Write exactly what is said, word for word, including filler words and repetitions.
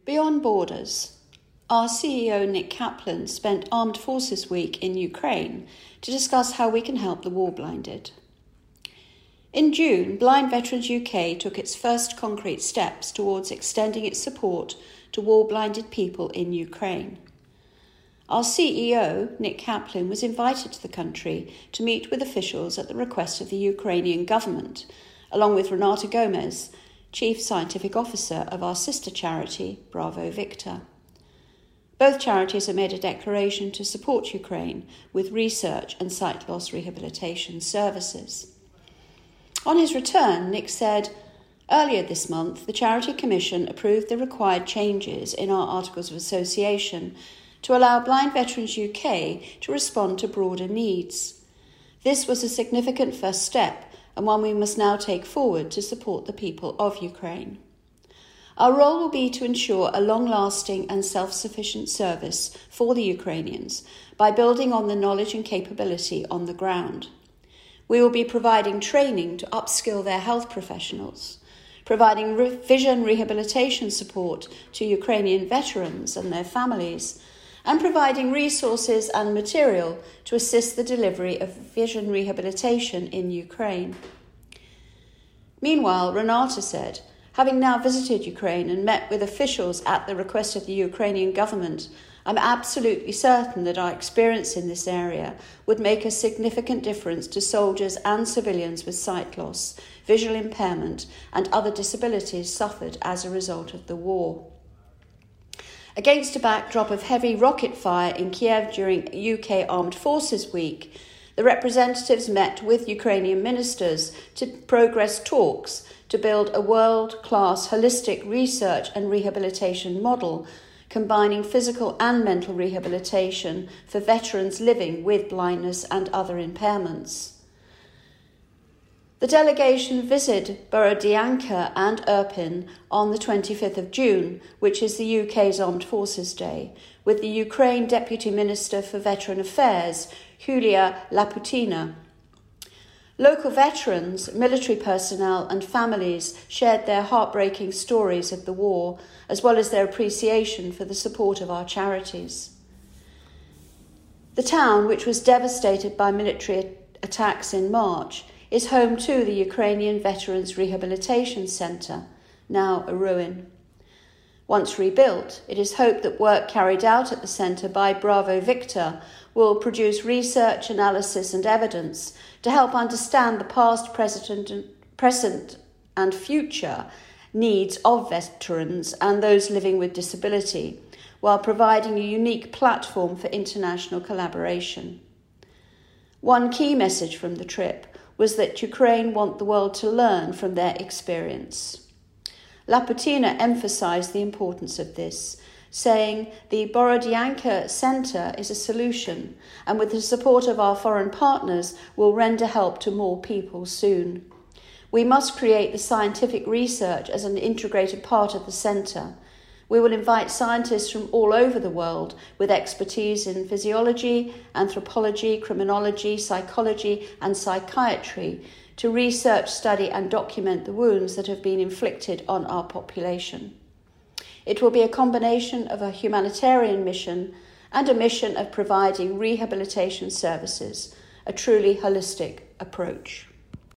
Beyond borders, our C E O Nick Kaplan spent Armed Forces Week in Ukraine to discuss how we can help the war-blinded. In June, Blind Veterans U K took its first concrete steps towards extending its support to war-blinded people in Ukraine. Our C E O, Nick Kaplan, was invited to the country to meet with officials at the request of the Ukrainian government, along with Renata Gomez, Chief Scientific Officer of our sister charity, Bravo Victor. Both charities have made a declaration to support Ukraine with research and sight loss rehabilitation services. On his return, Nick said, "Earlier this month, the Charity Commission approved the required changes in our Articles of Association to allow Blind Veterans U K to respond to broader needs. This was a significant first step and one we must now take forward to support the people of Ukraine. Our role will be to ensure a long-lasting and self-sufficient service for the Ukrainians by building on the knowledge and capability on the ground. We will be providing training to upskill their health professionals, providing re- vision rehabilitation support to Ukrainian veterans and their families, and providing resources and material to assist the delivery of vision rehabilitation in Ukraine." Meanwhile, Renata said, "Having now visited Ukraine and met with officials at the request of the Ukrainian government, I'm absolutely certain that our experience in this area would make a significant difference to soldiers and civilians with sight loss, visual impairment, and other disabilities suffered as a result of the war." Against a backdrop of heavy rocket fire in Kiev during U K Armed Forces Week, the representatives met with Ukrainian ministers to progress talks to build a world-class holistic research and rehabilitation model combining physical and mental rehabilitation for veterans living with blindness and other impairments. The delegation visited Borodyanka and Irpin on the twenty-fifth of June, which is the U K's Armed Forces Day, with the Ukraine Deputy Minister for Veteran Affairs, Yulia Laputina. Local veterans, military personnel and families shared their heartbreaking stories of the war, as well as their appreciation for the support of our charities. The town, which was devastated by military attacks in March, is home to the Ukrainian Veterans Rehabilitation Centre, now a ruin. Once rebuilt, it is hoped that work carried out at the centre by Bravo Victor will produce research, analysis and evidence to help understand the past, present and future needs of veterans and those living with disability, while providing a unique platform for international collaboration. One key message from the trip was that Ukraine want the world to learn from their experience. Laputina emphasised the importance of this, saying the Borodyanka Centre is a solution and with the support of our foreign partners will render help to more people soon. We must create the scientific research as an integrated part of the centre. We will invite scientists from all over the world with expertise in physiology, anthropology, criminology, psychology and psychiatry to research, study and document the wounds that have been inflicted on our population. It will be a combination of a humanitarian mission and a mission of providing rehabilitation services, a truly holistic approach.